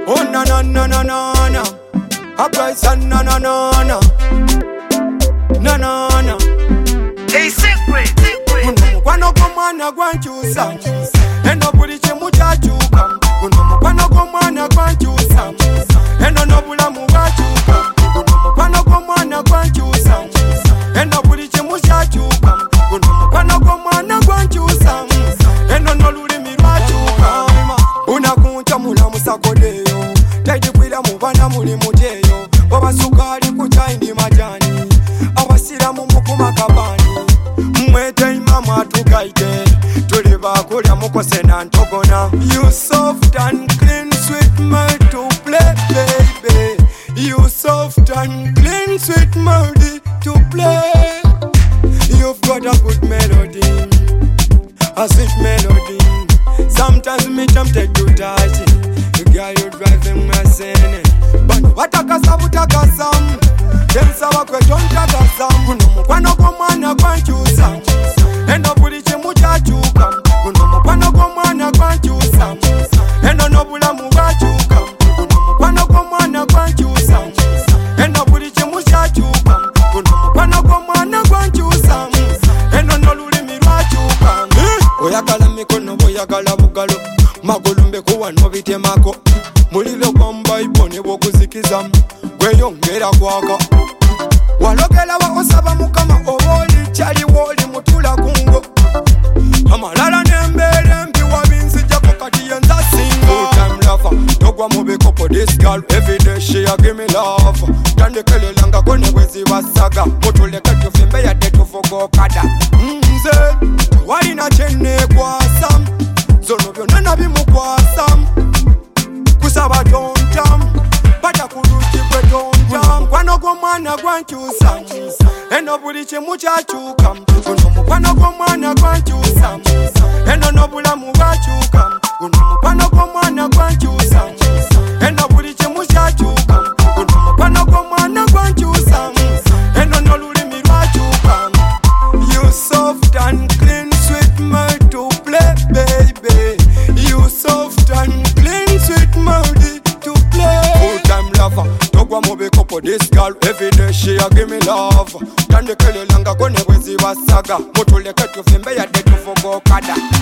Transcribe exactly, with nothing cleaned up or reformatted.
Oh na na na na na na. A price and na na na na. Na na na. Hey, secret, secret. Kuno mukwano gw'omwana gwankyusa eno buli kimu kyakyuka. Kuno mukwano gw'omwana gwankyusa eno n'obulamu bwakyuka. Kuno mukwano gw'omwana gwankyusa eno buli kimu kyakyuka. Kuno mukwano gw'omwana gwankyusa eno n'olulimi lwakyuka. Unakunca mulamusa kodeyo taidikwira mu bana muli muteyo wabasukali ku chai ndi majani abasiramu mukuma kabani mwete imama atukaite tuli bakulya mukose na ntogona. You soft and clean sweet mouth to play baby. You soft and clean sweet mouth to play. You've got a good melody, a sweet melody. Sometimes me tempted to touch it. Girl, you driving me insane. Bano batakasa butakasam tensaba kwe tontakasam. Kuno mukwano gw'omwana gwankyusa eno buli kimu kyakyuka. Kuno mukwano gw'omwana gwankyusa eno n'obulamu bwakyuka. Kuno mukwano gw'omwana gwankyusa eno buli kimu kyakyuka. Kuno mukwano gw'omwana gwankyusa eno n'olulimi lwakyuka. Oyagala mikono boyagala bugalo magulu mbekuwa nobitemako. Muliro kwa mbayibo ne bwokuzikiza gweyongera kwaka. Walogera wa osaba mukama oboli kyali woli mutula kungo. Amalala n'embeera mbi wabinzijjako kati yenza singa. Full time lover togwa mu bikopo this girl every day she a give me love. Tandekelelangako ne bwe zibasaga mutuleke tufimbe yadde tuvuga okada. Nze walina kyenneekwasa zono byonna nabimukwasa. Kusaba tontam pata kuluki kwe tontam. Mukwano gw'omwana gwankyusa eno buli kimu kyakyuka. Guno mukwano gw'omwana gwankyusa eno n'obulamu bwakyuka. Guno mukwano gw'omwana gwankyusa eno buli kimu kyakyuka. Guno mukwano gw'omwana gwankyusa eno n'olulimi lwakyuka. You soft and clean sweet mouth to play baby. You soft and clean sweet mouth to play. Full time lover togwa mu bikopo this girl every day she a give me love. Tandekelelangako ne bwe zibasaga mutuleke tufimbe yadde tuvuga okada.